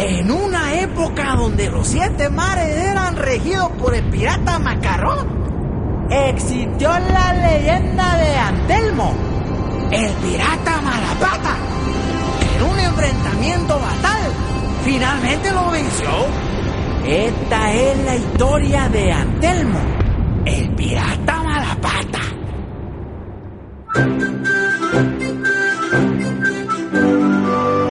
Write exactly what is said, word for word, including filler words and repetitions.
En una época donde los siete mares eran regidos por el pirata Macarrón, existió la leyenda de Antelmo, el pirata Malapata, que en un enfrentamiento fatal finalmente lo venció. Esta es la historia de Antelmo, el pirata Malapata.